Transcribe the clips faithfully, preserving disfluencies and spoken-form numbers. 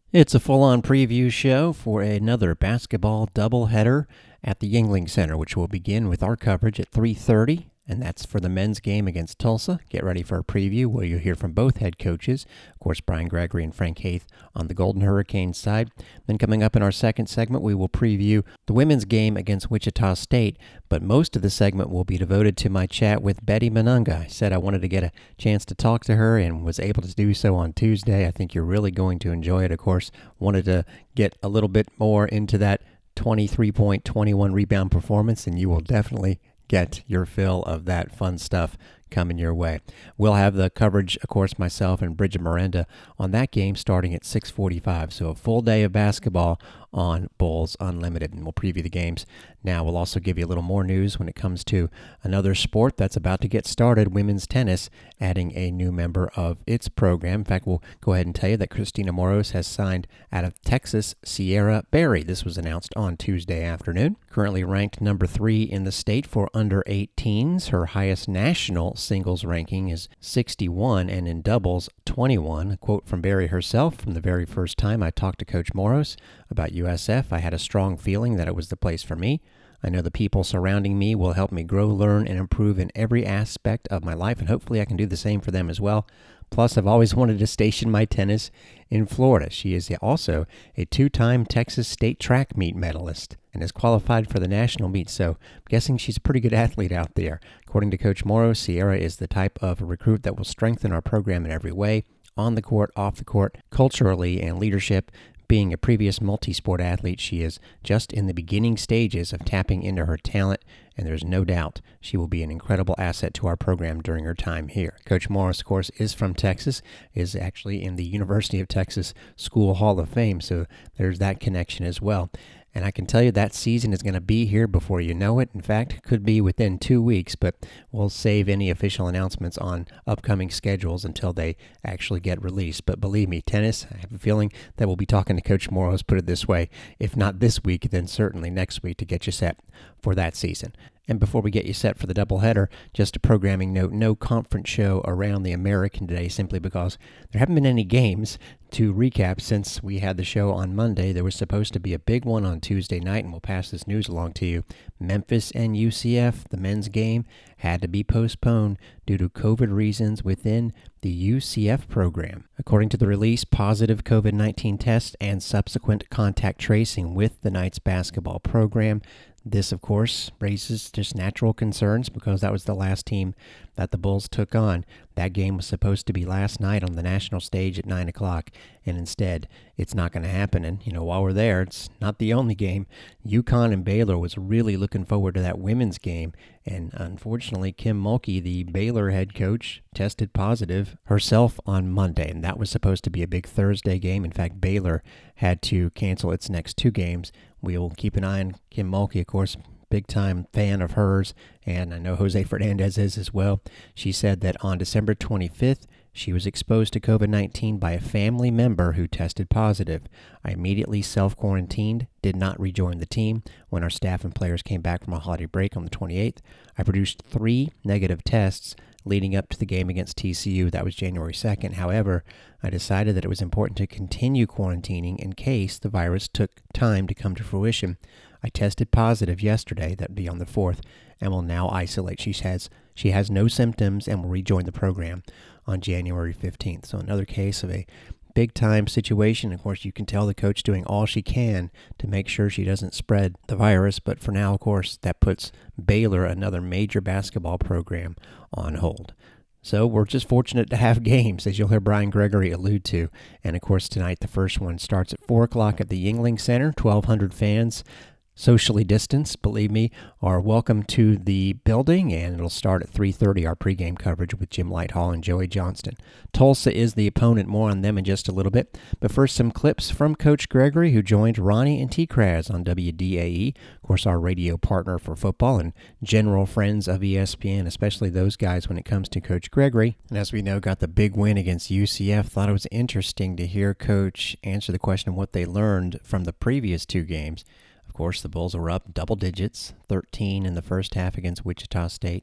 It's a full-on preview show for another basketball doubleheader at the Yuengling Center, which will begin with our coverage at three thirty, and that's for the men's game against Tulsa. Get ready for a preview where you'll hear from both head coaches, of course, Brian Gregory and Frank Haith on the Golden Hurricanes side. Then coming up in our second segment, we will preview the women's game against Wichita State, but most of the segment will be devoted to my chat with Betty Monunga. I said I wanted to get a chance to talk to her and was able to do so on Tuesday. I think you're really going to enjoy it. Of course, wanted to get a little bit more into that twenty-three point, twenty-one rebound performance, and you will definitely get your fill of that fun stuff coming your way. We'll have the coverage, of course, myself and Bridget Miranda on that game starting at six forty-five. So a full day of basketball on Bulls Unlimited, and we'll preview the games. Now we'll also give you a little more news when it comes to another sport that's about to get started, women's tennis, adding a new member of its program. In fact, we'll go ahead and tell you that Christina Moros has signed out of Texas, Sierra Berry. This was announced on Tuesday afternoon. Currently ranked number three in the state for under eighteens. Her highest national singles ranking is sixty-one, and in doubles, twenty-one. A quote from Berry herself: "From the very first time I talked to Coach Moros about U S F, I had a strong feeling that it was the place for me. I know the people surrounding me will help me grow, learn, and improve in every aspect of my life, and hopefully I can do the same for them as well. Plus, I've always wanted to station my tennis in Florida." She is also a two-time Texas State track meet medalist and is qualified for the national meet, so I'm guessing she's a pretty good athlete out there. According to Coach Morrow, Sierra is the type of recruit that will strengthen our program in every way, on the court, off the court, culturally, and leadership. Being a previous multi-sport athlete, she is just in the beginning stages of tapping into her talent, and there's no doubt she will be an incredible asset to our program during her time here. Coach Morris, of course, is from Texas, is actually in the University of Texas School Hall of Fame, so there's that connection as well. And I can tell you that season is going to be here before you know it. In fact, could be within two weeks, but we'll save any official announcements on upcoming schedules until they actually get released. But believe me, tennis, I have a feeling that we'll be talking to Coach Morris, put it this way, if not this week, then certainly next week to get you set for that season. And before we get you set for the doubleheader, just a programming note, no conference show around the American today simply because there haven't been any games to recap since we had the show on Monday. There was supposed to be a big one on Tuesday night, and we'll pass this news along to you. Memphis and U C F, the men's game, had to be postponed due to COVID reasons within the U C F program. According to the release, positive COVID nineteen tests and subsequent contact tracing with the Knights basketball program. This, of course, raises just natural concerns because that was the last team that the Bulls took on. That game was supposed to be last night on the national stage at nine o'clock, and instead, it's not going to happen. And, you know, while we're there, it's not the only game. UConn and Baylor was really looking forward to that women's game, and unfortunately, Kim Mulkey, the Baylor head coach, tested positive herself on Monday, and that was supposed to be a big Thursday game. In fact, Baylor had to cancel its next two games. We'll keep an eye on Kim Mulkey, of course, big-time fan of hers, and I know Jose Fernandez is as well. She said that on December twenty-fifth, she was exposed to COVID nineteen by a family member who tested positive. I immediately self-quarantined, did not rejoin the team. When our staff and players came back from a holiday break on the twenty-eighth, I produced three negative tests leading up to the game against T C U. That was January second. However, I decided that it was important to continue quarantining in case the virus took time to come to fruition. I tested positive yesterday, that would be on the fourth, and will now isolate. She has, she has no symptoms and will rejoin the program on January fifteenth. So another case of a big-time situation. Of course, you can tell the coach doing all she can to make sure she doesn't spread the virus, but for now, of course, that puts Baylor, another major basketball program, on hold. So we're just fortunate to have games, as you'll hear Brian Gregory allude to. And, of course, tonight the first one starts at four o'clock at the Yuengling Center, twelve hundred fans. Socially distanced, believe me, are welcome to the building, and it'll start at three thirty, our pregame coverage with Jim Lighthall and Joey Johnston. Tulsa is the opponent, more on them in just a little bit. But first, some clips from Coach Gregory, who joined Ronnie and T-Kraz on W D A E, of course, our radio partner for football and general friends of E S P N, especially those guys when it comes to Coach Gregory. And as we know, got the big win against U C F. Thought it was interesting to hear Coach answer the question of what they learned from the previous two games. Of course, the Bulls were up double digits, thirteen in the first half against Wichita State,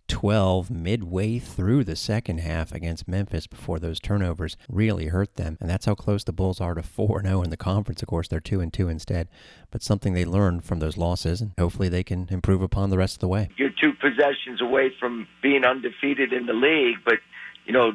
twelve midway through the second half against Memphis before those turnovers really hurt them. And that's how close the Bulls are to four and oh in the conference. Of course, they're two and two instead. But something they learned from those losses, and hopefully they can improve upon the rest of the way. You're two possessions away from being undefeated in the league, but you know,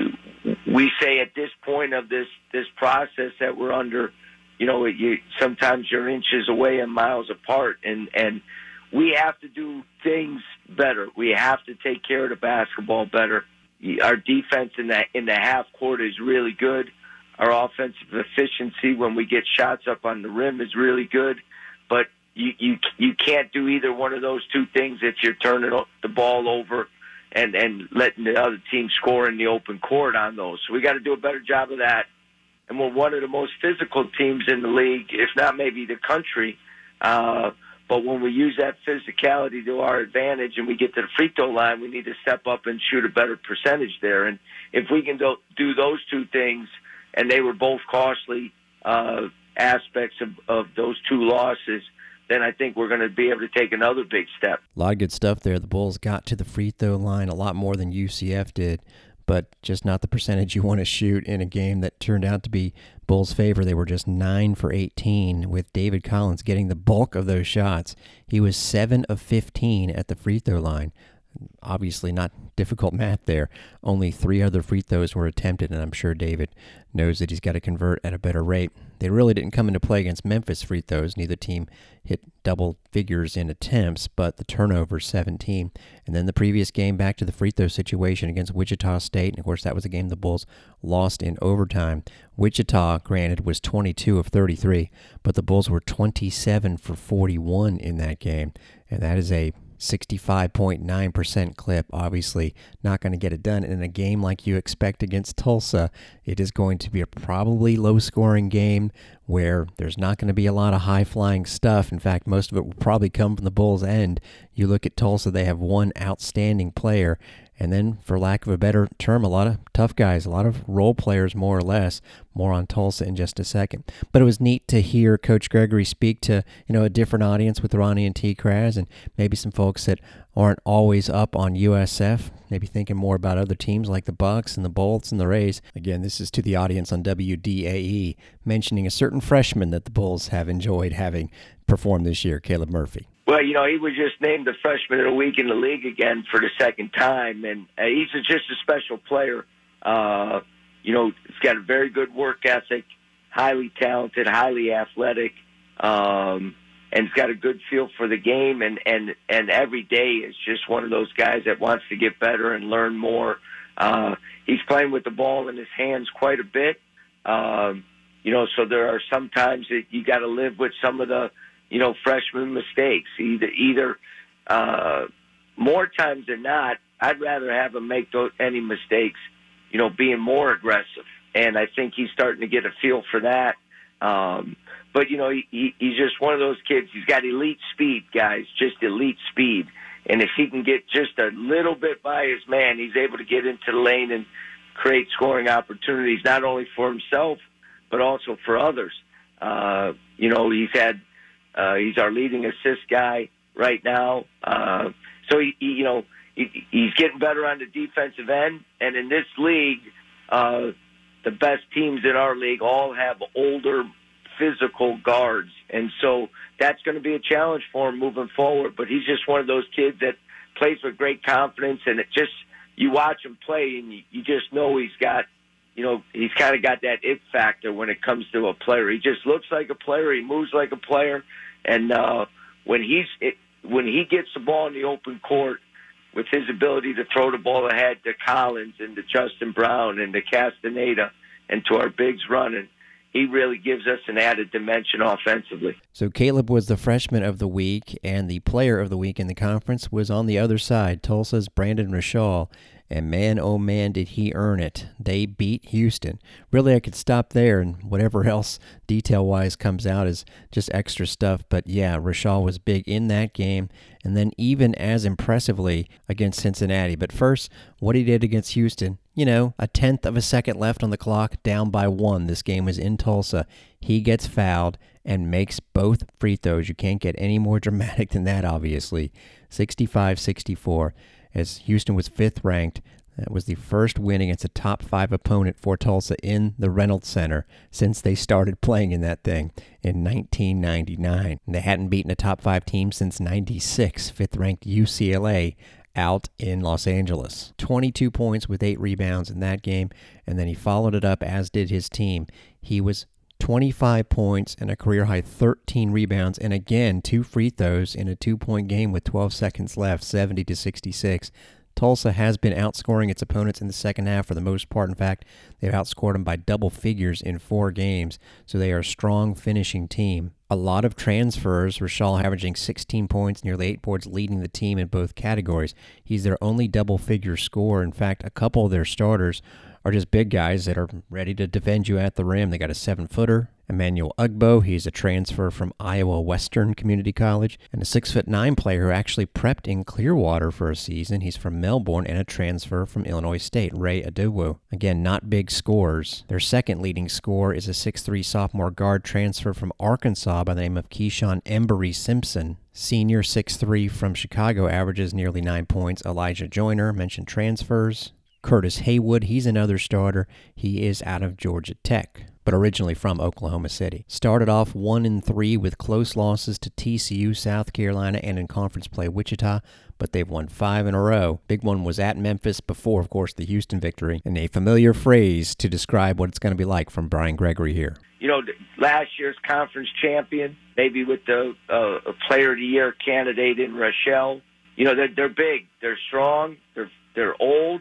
we say at this point of this this process that we're under, you know, you sometimes you're inches away and miles apart, and and we have to do things better. We have to take care of the basketball better. Our defense in the in the half court is really good. Our offensive efficiency when we get shots up on the rim is really good, but you you you can't do either one of those two things if you're turning the ball over and and letting the other team score in the open court on those. So we got to do a better job of that. And we're one of the most physical teams in the league, if not maybe the country. Uh, but when we use that physicality to our advantage and we get to the free throw line, we need to step up and shoot a better percentage there. And if we can do, do those two things, and they were both costly uh, aspects of, of those two losses, then I think we're going to be able to take another big step. A lot of good stuff there. The Bulls got to the free throw line a lot more than U C F did, but just not the percentage you want to shoot in a game that turned out to be Bulls' favor. They were just nine for eighteen, with David Collins getting the bulk of those shots. He was seven of fifteen at the free throw line. Obviously not difficult math there. Only three other free throws were attempted, and I'm sure David knows that he's got to convert at a better rate. They really didn't come into play against Memphis free throws. Neither team hit double figures in attempts, but the turnovers, seventeen. And then the previous game, back to the free throw situation against Wichita State. And, of course, that was a game the Bulls lost in overtime. Wichita, granted, was twenty-two of thirty-three, but the Bulls were twenty-seven for forty-one in that game. And that is a sixty-five point nine percent clip. Obviously not going to get it done in a game like you expect against Tulsa. It is going to be a probably low-scoring game where there's not going to be a lot of high-flying stuff. In fact, most of it will probably come from the Bulls' end. You look at Tulsa, they have one outstanding player, and then, for lack of a better term, a lot of tough guys, a lot of role players, more or less. More on Tulsa in just a second. But it was neat to hear Coach Gregory speak to, you know, a different audience with Ronnie and T. Kraz, and maybe some folks that aren't always up on U S F, maybe thinking more about other teams like the Bucks and the Bolts and the Rays. Again, this is to the audience on W D A E, mentioning a certain freshman that the Bulls have enjoyed having perform this year, Caleb Murphy. Well, you know, he was just named the freshman of the week in the league again for the second time, and uh, he's just a special player. Uh, you know, he's got a very good work ethic, highly talented, highly athletic, um, and he's got a good feel for the game, and, and, and every day is just one of those guys that wants to get better and learn more. Uh, he's playing with the ball in his hands quite a bit, um, you know, so there are some times that you got to live with some of the, you know, freshman mistakes. Either, either uh, more times than not, I'd rather have him make those, any mistakes, you know, being more aggressive. And I think he's starting to get a feel for that. Um, but, you know, he, he, he's just one of those kids. He's got elite speed, guys, just elite speed. And if he can get just a little bit by his man, he's able to get into the lane and create scoring opportunities, not only for himself, but also for others. Uh, you know, he's had, Uh, he's our leading assist guy right now. Uh, so, he, he, you know, he, he's getting better on the defensive end. And in this league, uh, the best teams in our league all have older physical guards. And so that's going to be a challenge for him moving forward. But he's just one of those kids that plays with great confidence. And it just, you watch him play and you, you just know he's got, you know, he's kind of got that it factor when it comes to a player. He just looks like a player. He moves like a player. And uh, when he's it, when he gets the ball in the open court, with his ability to throw the ball ahead to Collins and to Justin Brown and to Castaneda and to our bigs running, he really gives us an added dimension offensively. So Caleb was the freshman of the week, and the player of the week in the conference was on the other side, Tulsa's Brandon Rashall. And man, oh man, did he earn it. They beat Houston. Really, I could stop there, and whatever else detail-wise comes out is just extra stuff. But yeah, Rashall was big in that game, and then even as impressively against Cincinnati. But first, what he did against Houston, you know, a tenth of a second left on the clock, down by one. This game was in Tulsa. He gets fouled and makes both free throws. You can't get any more dramatic than that, obviously. sixty-five sixty-four. as Houston was fifth ranked. That was the first win against a top five opponent for Tulsa in the Reynolds Center since they started playing in that thing in nineteen ninety-nine. And they hadn't beaten a top five team since ninety-six, fifth-ranked U C L A out in Los Angeles. twenty-two points with eight rebounds in that game, and then he followed it up, as did his team. He was twenty-five points and a career-high thirteen rebounds, and again, two free throws in a two-point game with twelve seconds left, seventy to sixty-six. Tulsa has been outscoring its opponents in the second half for the most part. In fact, they've outscored them by double figures in four games, so they are a strong finishing team. A lot of transfers, Rashal averaging sixteen points, nearly eight boards, leading the team in both categories. He's their only double-figure scorer. In fact, a couple of their starters are just big guys that are ready to defend you at the rim. They got a seven-footer, Emmanuel Ugbo. He's a transfer from Iowa Western Community College, and a six foot nine player who actually prepped in Clearwater for a season. He's from Melbourne and a transfer from Illinois State, Ray Adowo. Again, not big scores. Their second leading scorer is a six three sophomore guard transfer from Arkansas by the name of Keyshawn Embry Simpson. Senior six three from Chicago, averages nearly nine points. Elijah Joyner, mentioned transfers. Curtis Haywood, he's another starter. He is out of Georgia Tech, but originally from Oklahoma City. Started off one and three with close losses to T C U, South Carolina, and in conference play Wichita, but they've won five in a row. Big one was at Memphis before, of course, the Houston victory. And a familiar phrase to describe what it's going to be like from Brian Gregory here. You know, last year's conference champion, maybe with the uh, Player of the Year candidate in Rochelle. You know, they're, they're big, they're strong, they're they're old.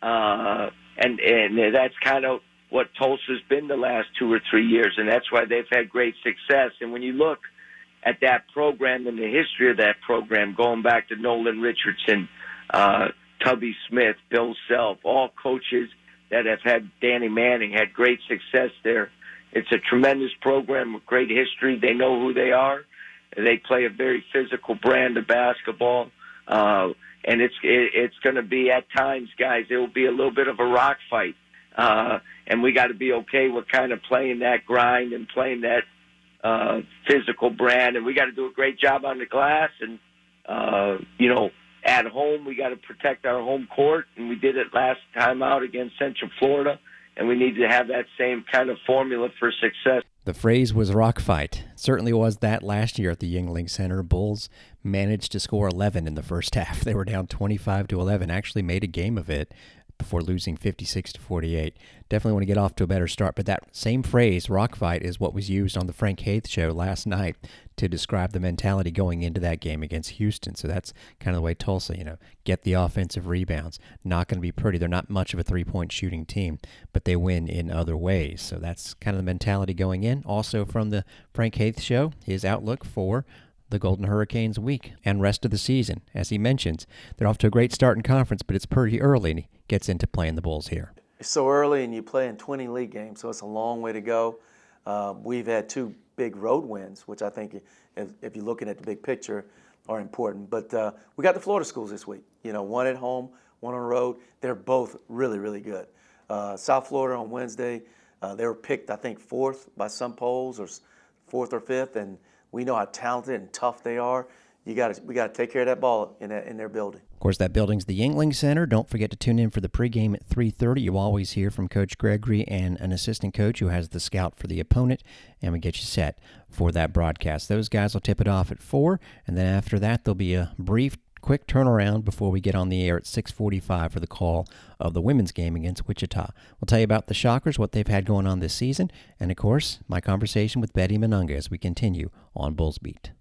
Uh, and, and that's kind of what Tulsa's been the last two or three years, and that's why they've had great success. And when you look at that program and the history of that program, going back to Nolan Richardson, uh, Tubby Smith, Bill Self, all coaches that have had Danny Manning, had great success there. It's a tremendous program with great history. They know who they are. They play a very physical brand of basketball. Uh, And it's it, it's going to be, at times, guys, it will be a little bit of a rock fight. Uh, and we got to be okay with kind of playing that grind and playing that uh, physical brand. And we got to do a great job on the glass. And, uh, you know, at home, we got to protect our home court. And we did it last time out against Central Florida. And we need to have that same kind of formula for success. The phrase was rock fight. Certainly was that last year at the Yuengling Center. Bulls managed to score eleven in the first half. They were down twenty-five to eleven, actually made a game of it before losing fifty-six to forty-eight. Definitely want to get off to a better start, but that same phrase, rock fight, is what was used on the Frank Haith show last night to describe the mentality going into that game against Houston. So that's kind of the way Tulsa, you know, get the offensive rebounds. Not going to be pretty. They're not much of a three-point shooting team, but they win in other ways. So that's kind of the mentality going in. Also from the Frank Haith show, his outlook for the Golden Hurricanes week and rest of the season. As he mentions, they're off to a great start in conference, but it's pretty early, and he gets into playing the Bulls here. It's so early, and you play in twenty league games, so it's a long way to go. Uh, we've had two big road wins, which I think, if, if you're looking at the big picture, are important. But uh, we got the Florida schools this week. You know, one at home, one on the road. They're both really, really good. Uh, South Florida on Wednesday, uh, they were picked, I think, fourth by some polls, or fourth or fifth, and we know how talented and tough they are. You got we got to take care of that ball in that, in their building. Of course, that building's the Yuengling Center. Don't forget to tune in for the pregame at three thirty. You always hear from Coach Gregory and an assistant coach who has the scout for the opponent, and we get you set for that broadcast. Those guys will tip it off at four, and then after that, there'll be a brief, quick turnaround before we get on the air at six forty-five for the call of the women's game against Wichita. We'll tell you about the Shockers, what they've had going on this season, and, of course, my conversation with Betty Mununga as we continue on Bulls Beat.